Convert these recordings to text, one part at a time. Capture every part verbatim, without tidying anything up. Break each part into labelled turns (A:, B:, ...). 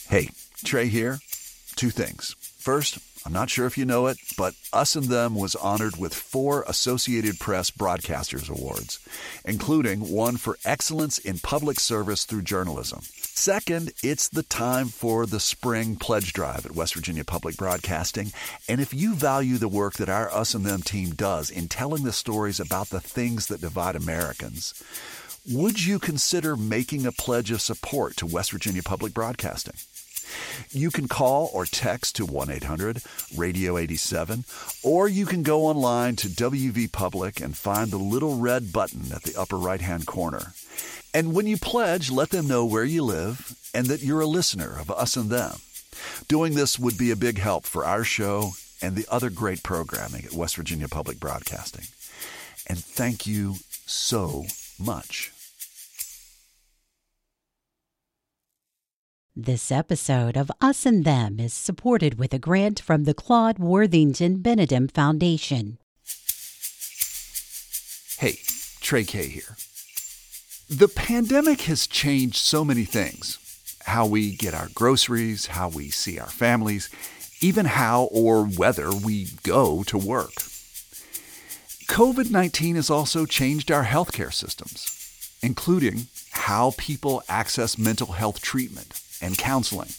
A: Hey, Trey here. Two things. First, I'm not sure if you know it, but Us and Them was honored with four Associated Press Broadcasters Awards, including one for excellence in public service through journalism. Second, it's the time for the spring pledge drive at West Virginia Public Broadcasting. And if you value the work that our Us and Them team does in telling the stories about the things that divide Americans, would you consider making a pledge of support to West Virginia Public Broadcasting? You can call or text to one eight hundred radio eighty-seven, or you can go online to W V Public and find the little red button at the upper right-hand corner. And when you pledge, let them know where you live and that you're a listener of Us and Them. Doing this would be a big help for our show and the other great programming at West Virginia Public Broadcasting. And thank you so much.
B: This episode of Us and Them is supported with a grant from the Claude Worthington Benedum Foundation.
A: Hey, Trey K here. The pandemic has changed so many things. How we get our groceries, how we see our families, even how or whether we go to work. covid nineteen has also changed our healthcare systems, including how people access mental health treatment and counseling.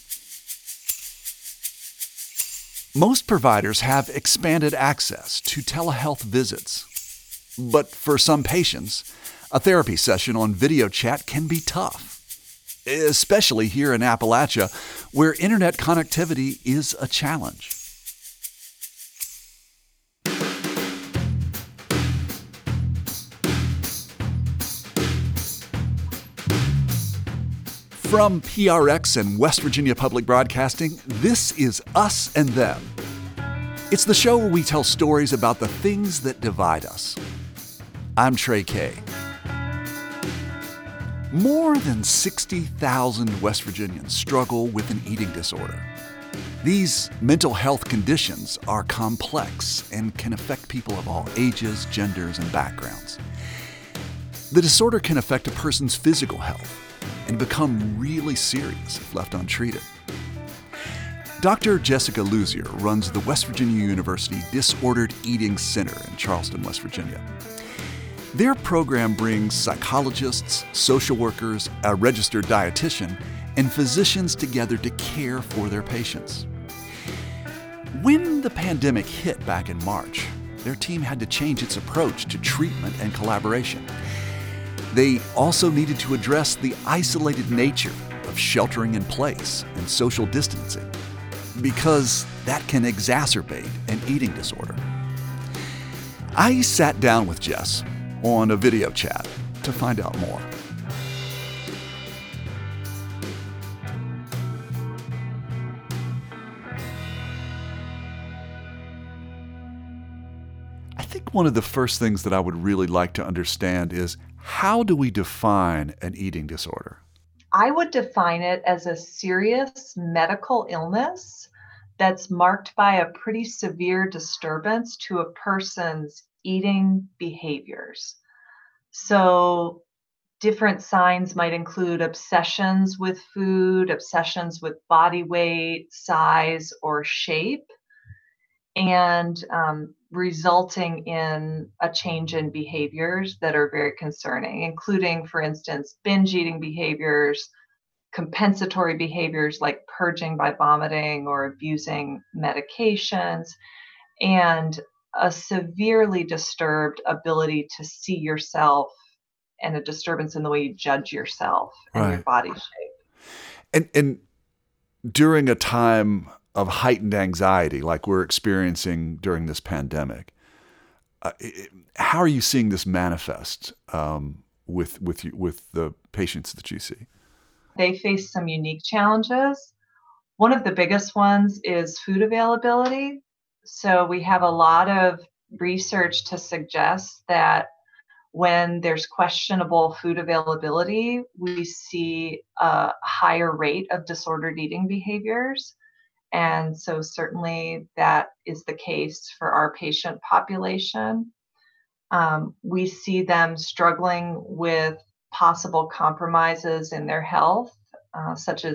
A: Most providers have expanded access to telehealth visits, but for some patients, a therapy session on video chat can be tough, especially here in Appalachia, where internet connectivity is a challenge. From P R X and West Virginia Public Broadcasting, this is Us and Them. It's the show where we tell stories about the things that divide us. I'm Trey K. More than sixty thousand West Virginians struggle with an eating disorder. These mental health conditions are complex and can affect people of all ages, genders, and backgrounds. The disorder can affect a person's physical health and become really serious if left untreated. Doctor Jessica Luzier runs the West Virginia University Disordered Eating Center in Charleston, West Virginia. Their program brings psychologists, social workers, a registered dietitian, and physicians together to care for their patients. When the pandemic hit back in March, their team had to change its approach to treatment and collaboration. They also needed to address the isolated nature of sheltering in place and social distancing, because that can exacerbate an eating disorder. I sat down with Jess on a video chat to find out more. I think one of the first things that I would really like to understand is, how do we define an eating disorder?
C: I would define it as a serious medical illness that's marked by a pretty severe disturbance to a person's eating behaviors. So different signs might include obsessions with food, obsessions with body weight, size, or shape, and um, resulting in a change in behaviors that are very concerning, including, for instance, binge eating behaviors, compensatory behaviors like purging by vomiting or abusing medications, and a severely disturbed ability to see yourself and a disturbance in the way you judge yourself and
A: Right.
C: your body shape.
A: And, and during a time of heightened anxiety like we're experiencing during this pandemic, uh, it, how are you seeing this manifest um, with with you, with the patients that you see?
C: They face some unique challenges. One of the biggest ones is food availability. So we have a lot of research to suggest that when there's questionable food availability, we see a higher rate of disordered eating behaviors. And so certainly that is the case for our patient population. Um, we see them struggling with possible compromises in their health, uh, such as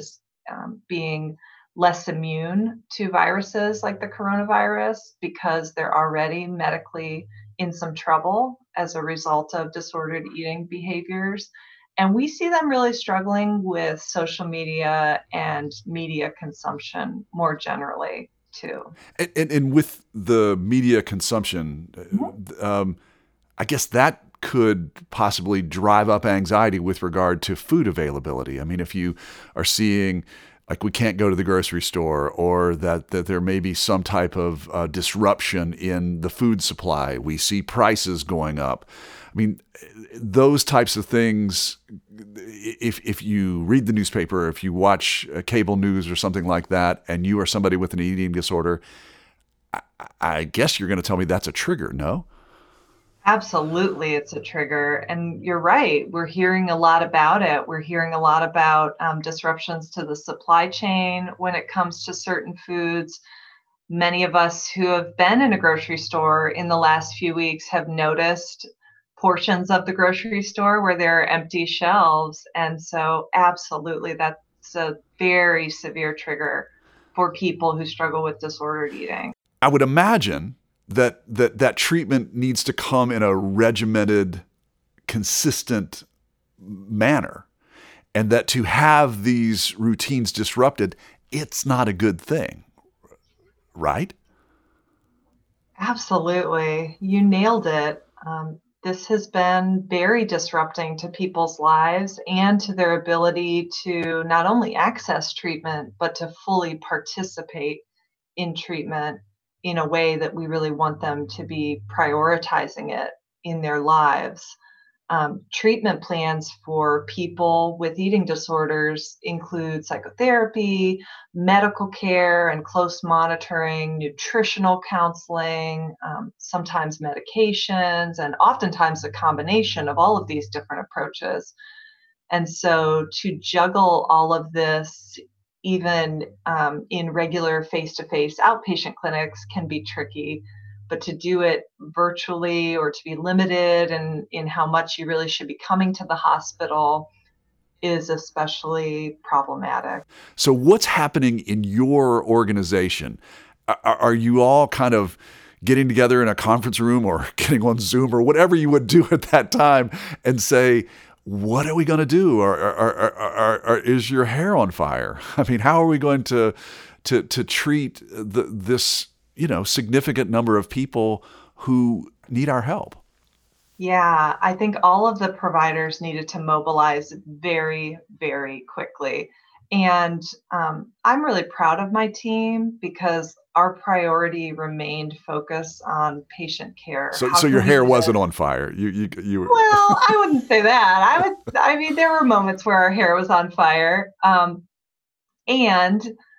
C: um, being less immune to viruses like the coronavirus because they're already medically in some trouble as a result of disordered eating behaviors. And we see them really struggling with social media and media consumption more generally, too.
A: And, and, and with the media consumption,
C: Mm-hmm.
A: um, I guess that could possibly drive up anxiety with regard to food availability. I mean, if you are seeing like we can't go to the grocery store, or that, that there may be some type of uh, disruption in the food supply. We see prices going up. I mean, those types of things, if if you read the newspaper, if you watch uh, cable news or something like that, and you are somebody with an eating disorder, I, I guess you're going to tell me that's a trigger, no?
C: Absolutely, it's a trigger. And you're right. We're hearing a lot about it. We're hearing a lot about um, disruptions to the supply chain when it comes to certain foods. Many of us who have been in a grocery store in the last few weeks have noticed portions of the grocery store where there are empty shelves. And so, absolutely, that's a very severe trigger for people who struggle with disordered eating.
A: I would imagine that that that treatment needs to come in a regimented, consistent manner, and that to have these routines disrupted, it's not a good thing, right?
C: Absolutely. You nailed it. Um, this has been very disrupting to people's lives and to their ability to not only access treatment, but to fully participate in treatment in a way that we really want them to be prioritizing it in their lives. Um, treatment plans for people with eating disorders include psychotherapy, medical care and close monitoring, nutritional counseling, um, sometimes medications, and oftentimes a combination of all of these different approaches. And so to juggle all of this, even um, in regular face-to-face outpatient clinics, can be tricky. But to do it virtually or to be limited in, in how much you really should be coming to the hospital is especially problematic.
A: So what's happening in your organization? Are, are you all kind of getting together in a conference room or getting on Zoom or whatever you would do at that time and say, what are we going to do? Or, or, or, or, or is your hair on fire? I mean, how are we going to to to treat the, this, you know, significant number of people who need our help?
C: Yeah, I think all of the providers needed to mobilize very, very quickly. And um, I'm really proud of my team because our priority remained focused on patient care.
A: So,
C: How
A: so your
C: can we
A: hair
C: do
A: wasn't
C: this?
A: on fire. You, you, you were.
C: Well, I wouldn't say that. I would, I mean, there were moments where our hair was on fire. Um, and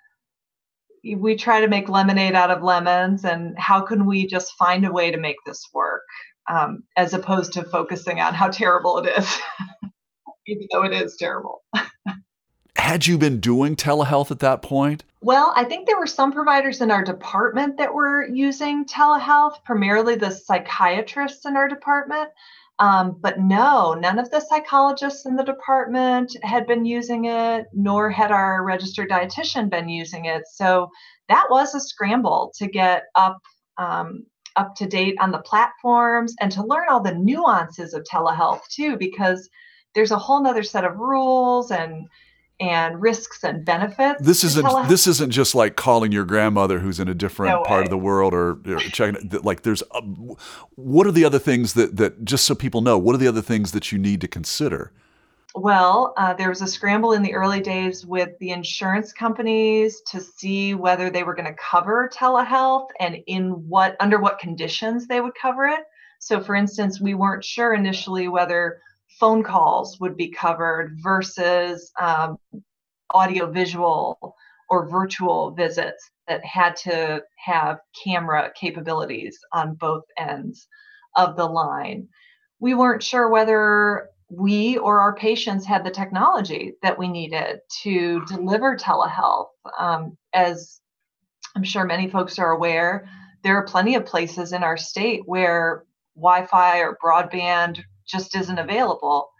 C: we try to make lemonade out of lemons, and how can we just find a way to make this work, um, as opposed to focusing on how terrible it is, even though it is terrible.
A: Had you been doing telehealth at that point?
C: Well, I think there were some providers in our department that were using telehealth, primarily the psychiatrists in our department. Um, but no, none of the psychologists in the department had been using it, nor had our registered dietitian been using it. So that was a scramble to get up um, up to date on the platforms and to learn all the nuances of telehealth too, because there's a whole nother set of rules and and risks and benefits.
A: This
C: to
A: isn't
C: telehealth.
A: this isn't just like calling your grandmother who's in a different
C: No
A: part
C: way.
A: of the world, or, or checking. Like, there's uh, what are the other things that that just so people know? What are the other things that you need to consider?
C: Well, uh, there was a scramble in the early days with the insurance companies to see whether they were going to cover telehealth and in what under what conditions they would cover it. So, for instance, we weren't sure initially whether phone calls would be covered versus um, audio visual or virtual visits that had to have camera capabilities on both ends of the line. We weren't sure whether we or our patients had the technology that we needed to deliver telehealth. Um, as I'm sure many folks are aware, there are plenty of places in our state where Wi-Fi or broadband just isn't available.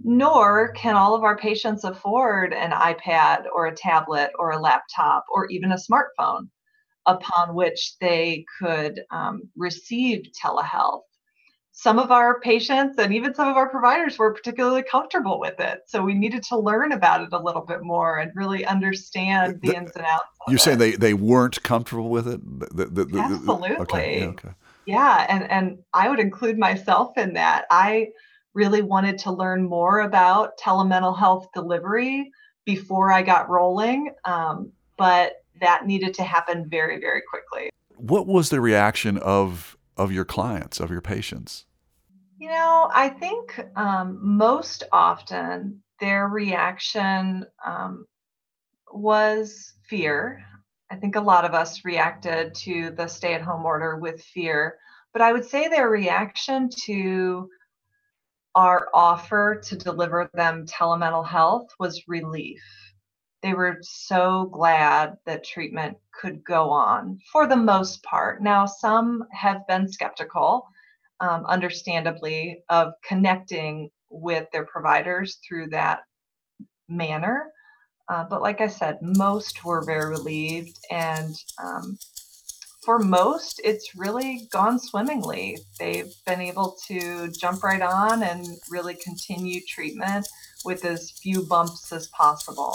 C: Nor can all of our patients afford an iPad or a tablet or a laptop or even a smartphone upon which they could um, receive telehealth. Some of our patients and even some of our providers were particularly comfortable with it. So we needed to learn about it a little bit more and really understand the
A: The-
C: ins and outs of
A: You're saying
C: it.
A: they, they weren't comfortable with it? The- the- the- the- okay, yeah,
C: Absolutely.
A: okay.
C: Yeah, and and I would include myself in that. I really wanted to learn more about telemental health delivery before I got rolling, um, but that needed to happen very, very quickly.
A: What was the reaction of of your clients, of your patients?
C: You know, I think um, most often their reaction um, was fear. I think a lot of us reacted to the stay at home order with fear, but I would say their reaction to our offer to deliver them telemental health was relief. They were so glad that treatment could go on for the most part. Now, some have been skeptical, um, understandably, of connecting with their providers through that manner. Uh, but like I said, most were very relieved. And um, for most, it's really gone swimmingly. They've been able to jump right on and really continue treatment with as few bumps as possible.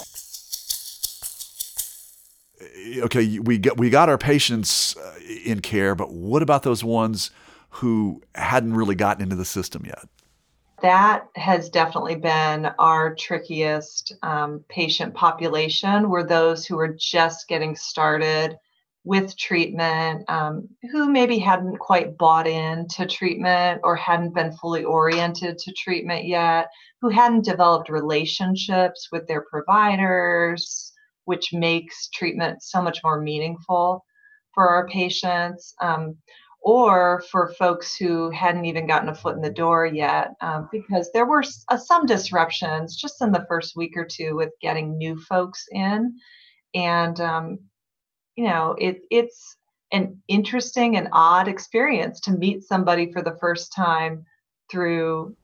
A: Okay, we got we got our patients uh, in care, but what about those ones who hadn't really gotten into the system yet?
C: That has definitely been our trickiest um, patient population, were those who are just getting started with treatment, um, who maybe hadn't quite bought into treatment or hadn't been fully oriented to treatment yet, who hadn't developed relationships with their providers, which makes treatment so much more meaningful for our patients. Um, or for folks who hadn't even gotten a foot in the door yet, um, because there were s- uh, some disruptions just in the first week or two with getting new folks in. And, um, you know, it, it's an interesting and odd experience to meet somebody for the first time through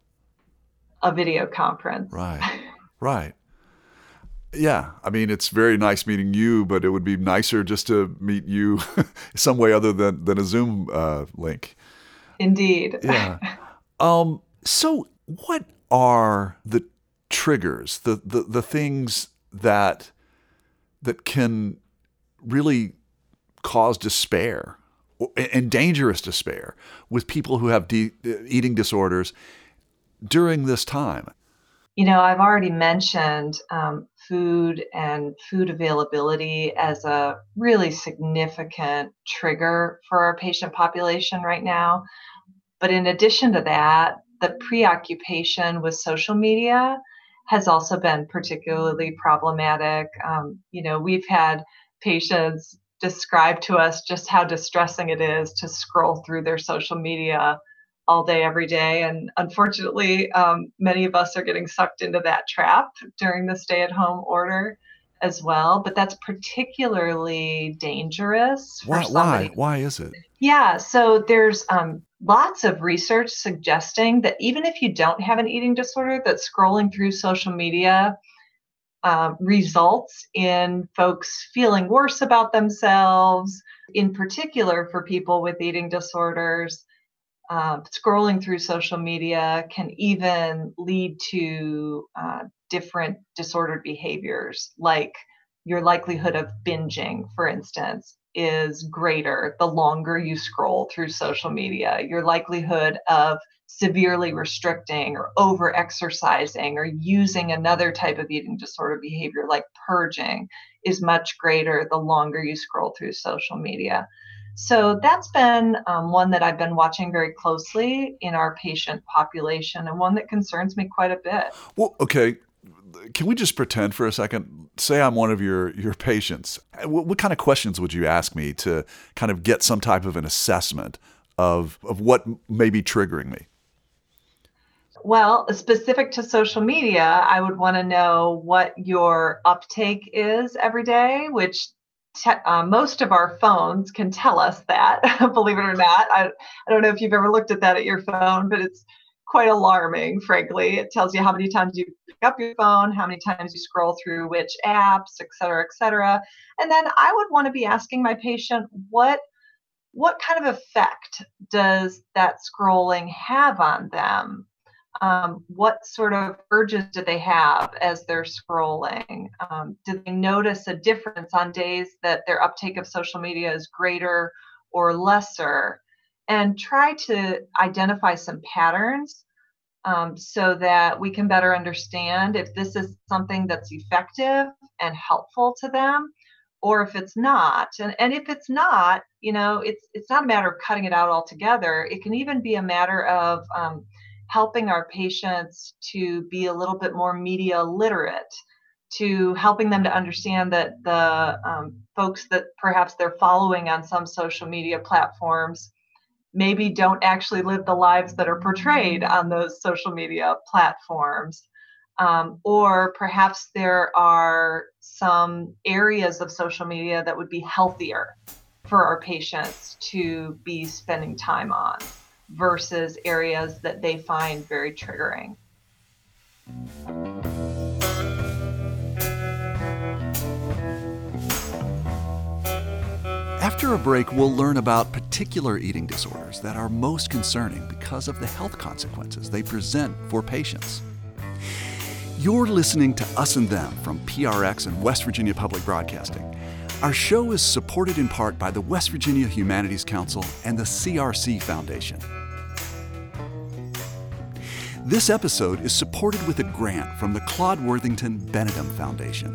C: a video conference.
A: Right, right. Yeah, I mean, it's very nice meeting you, but it would be nicer just to meet you some way other than, than a Zoom uh, link.
C: Indeed.
A: Yeah. Um, so what are the triggers, the, the, the things that that can really cause despair and dangerous despair with people who have de- eating disorders during this time?
C: You know, I've already mentioned um, food and food availability as a really significant trigger for our patient population right now. But in addition to that, the preoccupation with social media has also been particularly problematic. Um, you know, we've had patients describe to us just how distressing it is to scroll through their social media all day, every day. And unfortunately, um, many of us are getting sucked into that trap during the stay at home order as well. But that's particularly dangerous for
A: Why? Why?
C: somebody.
A: Why is it?
C: Yeah, so there's um, lots of research suggesting that even if you don't have an eating disorder, that scrolling through social media uh, results in folks feeling worse about themselves. In particular, for people with eating disorders, uh, scrolling through social media can even lead to uh, different disordered behaviors, like your likelihood of binging, for instance, is greater the longer you scroll through social media. Your likelihood of severely restricting or over exercising or using another type of eating disorder behavior like purging is much greater the longer you scroll through social media. So that's been um, one that I've been watching very closely in our patient population, and one that concerns me quite a bit.
A: Well, okay. Can we just pretend for a second? Say I'm one of your your patients. What, what kind of questions would you ask me to kind of get some type of an assessment of of what may be triggering me?
C: Well, specific to social media, I would want to know what your uptake is every day, which te- uh, most of our phones can tell us that, believe it or not. I, I don't know if you've ever looked at that at your phone, but it's quite alarming, frankly. It tells you how many times you pick up your phone, how many times you scroll through which apps, et cetera, et cetera. And then I would want to be asking my patient, what what kind of effect does that scrolling have on them? Um, what sort of urges do they have as they're scrolling? Um, do they notice a difference on days that their uptake of social media is greater or lesser? And try to identify some patterns um, so that we can better understand if this is something that's effective and helpful to them, or if it's not. And, and if it's not, you know, it's it's not a matter of cutting it out altogether. It can even be a matter of um, helping our patients to be a little bit more media literate, to helping them to understand that the um, folks that perhaps they're following on some social media platforms maybe don't actually live the lives that are portrayed on those social media platforms. Um, or perhaps there are some areas of social media that would be healthier for our patients to be spending time on versus areas that they find very triggering.
A: After a break, we'll learn about particular eating disorders that are most concerning because of the health consequences they present for patients. You're listening to Us and Them from P R X and West Virginia Public Broadcasting. Our show is supported in part by the West Virginia Humanities Council and the C R C Foundation. This episode is supported with a grant from the Claude Worthington Benedum Foundation.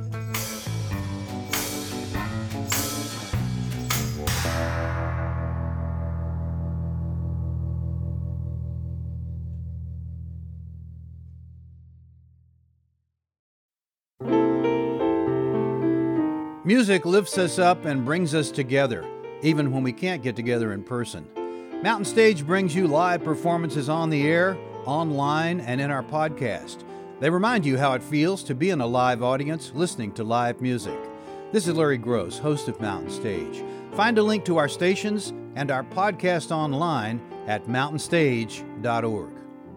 D: Music lifts us up and brings us together, even when we can't get together in person. Mountain Stage brings you live performances on the air, online, and in our podcast. They remind you how it feels to be in a live audience listening to live music. This is Larry Gross, host of Mountain Stage. Find a link to our stations and our podcast online at mountain stage dot org.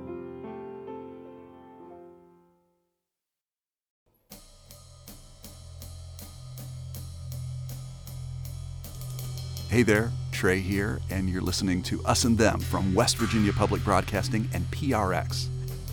A: Hey there, Trey here, and you're listening to Us and Them from West Virginia Public Broadcasting and P R X.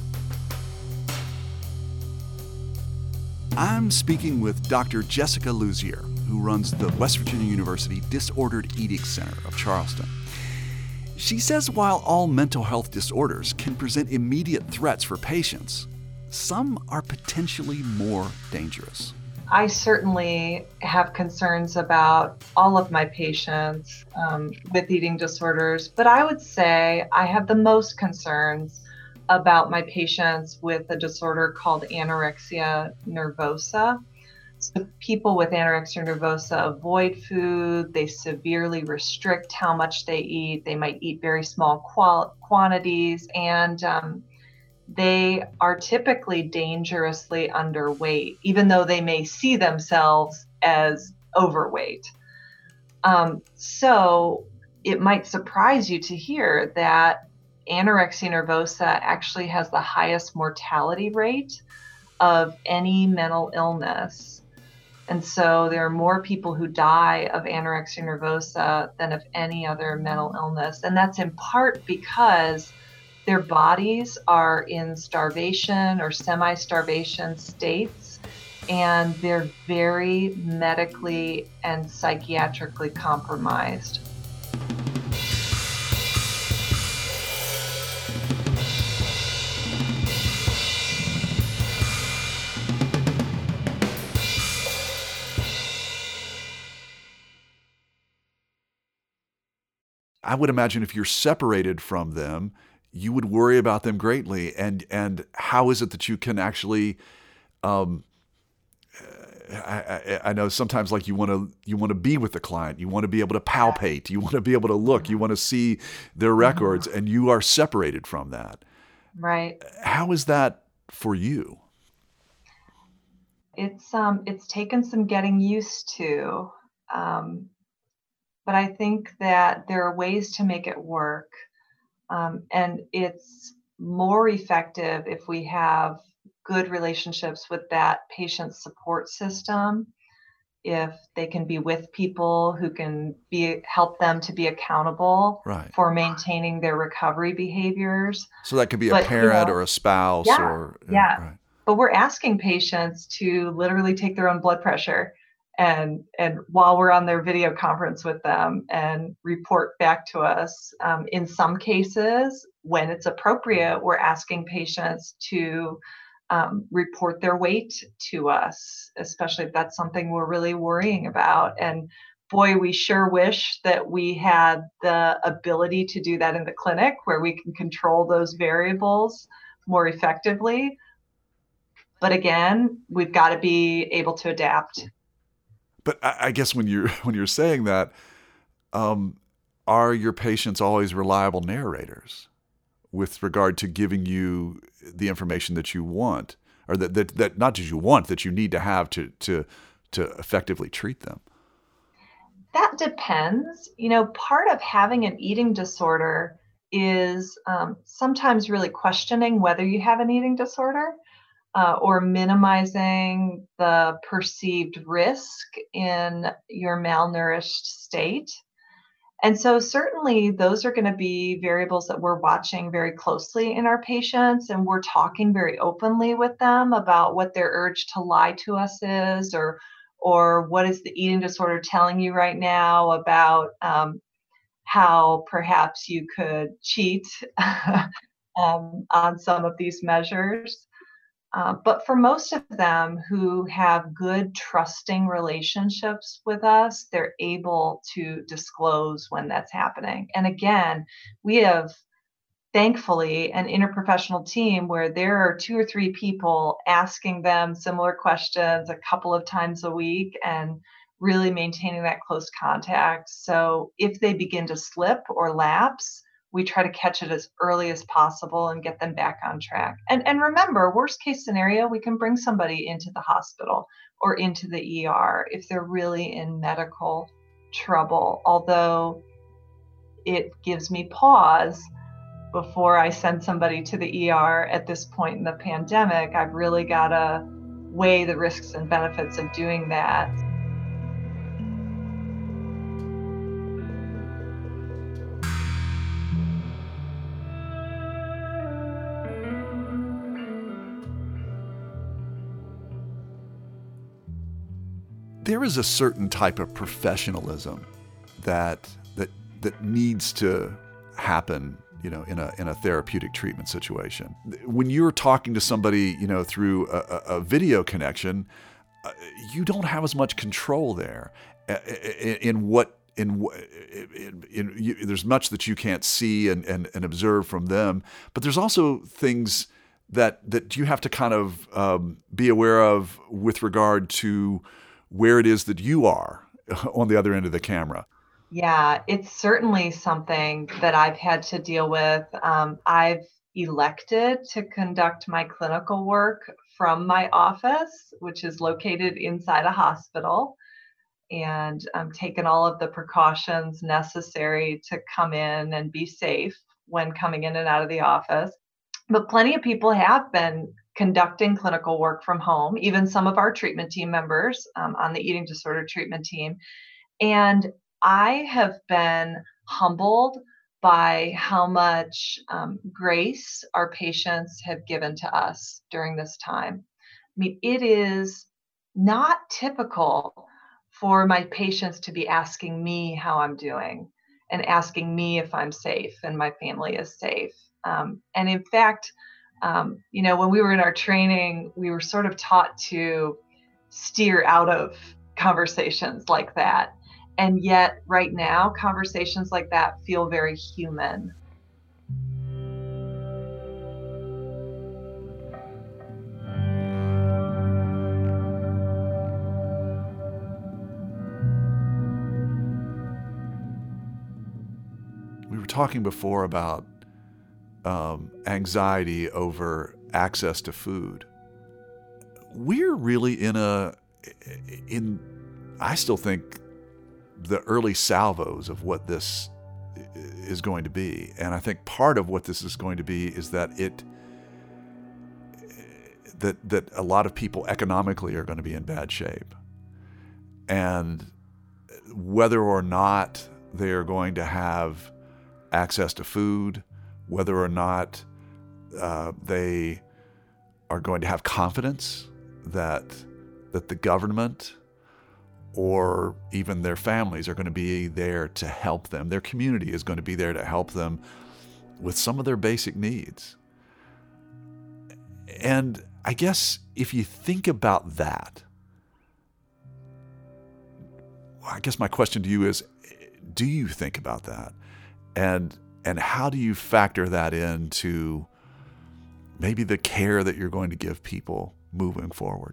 A: I'm speaking with Doctor Jessica Luzier, who runs the West Virginia University Disordered Eating Center of Charleston. She says while all mental health disorders can present immediate threats for patients, some are potentially more dangerous.
C: I certainly have concerns about all of my patients um, with eating disorders, but I would say I have the most concerns about my patients with a disorder called anorexia nervosa. So people with anorexia nervosa avoid food, they severely restrict how much they eat, they might eat very small qual- quantities, and um, they are typically dangerously underweight, even though they may see themselves as overweight. Um, so it might surprise you to hear that anorexia nervosa actually has the highest mortality rate of any mental illness. And so there are more people who die of anorexia nervosa than of any other mental illness. And that's in part because their bodies are in starvation or semi-starvation states, and they're very medically and psychiatrically compromised.
A: I would imagine if you're separated from them, you would worry about them greatly. And and how is it that you can actually, um, I, I, I know sometimes like you want to you want to be with the client, you want to be able to palpate, you want to be able to look, you want to see their records, and you are separated from that.
C: Right.
A: How is that for you?
C: It's um it's taken some getting used to, um, but I think that there are ways to make it work. Um, and it's more effective if we have good relationships with that patient support system, if they can be with people who can be help them to be accountable
A: Right.
C: for maintaining their recovery behaviors.
A: So that could be a
C: But, you
A: parent
C: know,
A: or a spouse
C: yeah,
A: or uh,
C: yeah.
A: right.
C: But we're asking patients to literally take their own blood pressure and and while we're on their video conference with them and report back to us. Um, in some cases, when it's appropriate, we're asking patients to um, report their weight to us, especially if that's something we're really worrying about. And boy, we sure wish that we had the ability to do that in the clinic where we can control those variables more effectively. But again, we've got to be able to adapt.
A: But I, I guess when you're when you're saying that, um, are your patients always reliable narrators with regard to giving you the information that you want, or that that, that not just you want, that you need to have to to to effectively treat them?
C: That depends. You know, part of having an eating disorder is um, sometimes really questioning whether you have an eating disorder. Uh, or minimizing the perceived risk in your malnourished state. And so certainly those are going to be variables that we're watching very closely in our patients, and we're talking very openly with them about what their urge to lie to us is, or or what is the eating disorder telling you right now about um, how perhaps you could cheat um, on some of these measures. Uh, but for most of them who have good, trusting relationships with us, they're able to disclose when that's happening. And again, we have, thankfully, an interprofessional team where there are two or three people asking them similar questions a couple of times a week and really maintaining that close contact. So if they begin to slip or lapse, we try to catch it as early as possible and get them back on track. And and remember, worst case scenario, we can bring somebody into the hospital or into the E R if they're really in medical trouble. Although it gives me pause before I send somebody to the E R at this point in the pandemic. I've really got to weigh the risks and benefits of doing that.
A: There is a certain type of professionalism that that that needs to happen, you know, in a in a therapeutic treatment situation. When you're talking to somebody, you know, through a, a video connection, uh, you don't have as much control there in, in what in, in, in you, there's much that you can't see and, and and observe from them, but there's also things that that you have to kind of um, be aware of with regard to where it is that you are on the other end of the camera.
C: Yeah, it's certainly something that I've had to deal with. Um, I've elected to conduct my clinical work from my office, which is located inside a hospital, and I'm taking all of the precautions necessary to come in and be safe when coming in and out of the office. But plenty of people have been conducting clinical work from home, even some of our treatment team members um, on the eating disorder treatment team. And I have been humbled by how much um, grace our patients have given to us during this time. I mean, it is not typical for my patients to be asking me how I'm doing and asking me if I'm safe and my family is safe. Um, and in fact, Um, you know, when we were in our training, we were sort of taught to steer out of conversations like that. And yet right now, conversations like that feel very human.
A: We were talking before about Um, anxiety over access to food. We're really in a, in, I still think, the early salvos of what this is going to be. And I think part of what this is going to be is that it that that a lot of people economically are going to be in bad shape. And whether or not they are going to have access to food, whether or not uh, they are going to have confidence that that the government or even their families are going to be there to help them. Their community is going to be there to help them with some of their basic needs. And I guess if you think about that, I guess my question to you is, do you think about that? And and how do you factor that into maybe the care that you're going to give people moving forward?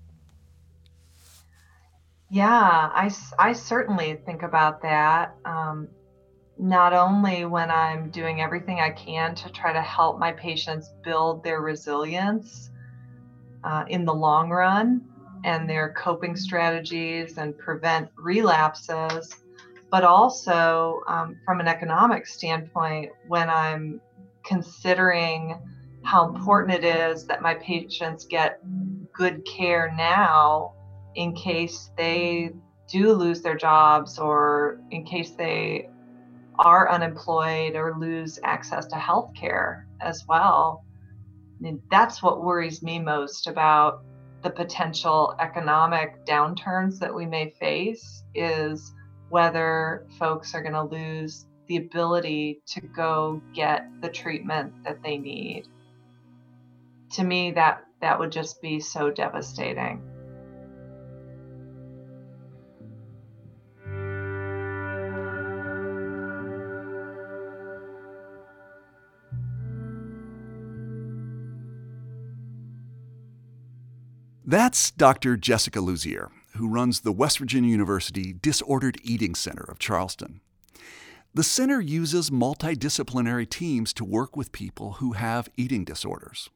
C: Yeah, I, I certainly think about that. Um, not only when I'm doing everything I can to try to help my patients build their resilience uh, in the long run and their coping strategies and prevent relapses, but also um, from an economic standpoint, when I'm considering how important it is that my patients get good care now in case they do lose their jobs or in case they are unemployed or lose access to health care as well. I mean, that's what worries me most about the potential economic downturns that we may face, is whether folks are going to lose the ability to go get the treatment that they need. To me, that, that would just be so devastating.
A: That's Doctor Jessica Luzier, who runs the West Virginia University Disordered Eating Center of Charleston. The center uses multidisciplinary teams to work with people who have eating disorders.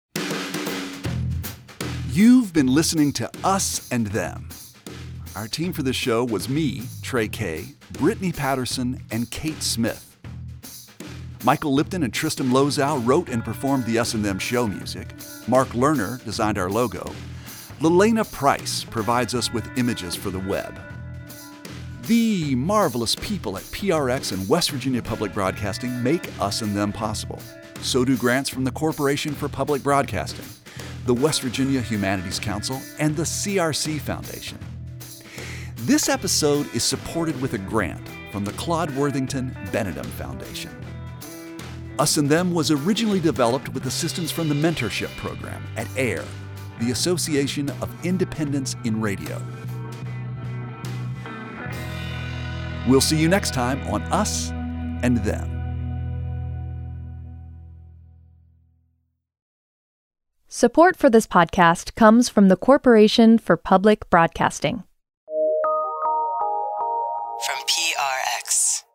A: You've been listening to Us and Them. Our team for this show was me, Trey Kay, Brittany Patterson, and Kate Smith. Michael Lipton and Tristan Lozow wrote and performed the Us and Them show music. Mark Lerner designed our logo. Lelena Price provides us with images for the web. The marvelous people at P R X and West Virginia Public Broadcasting make Us and Them possible. So do grants from the Corporation for Public Broadcasting, the West Virginia Humanities Council, and the C R C Foundation. This episode is supported with a grant from the Claude Worthington Benedum Foundation. Us and Them was originally developed with assistance from the Mentorship Program at AIR, the Association of Independents in Radio. We'll see you next time on Us and Them.
E: Support for this podcast comes from the Corporation for Public Broadcasting.
F: From P R X.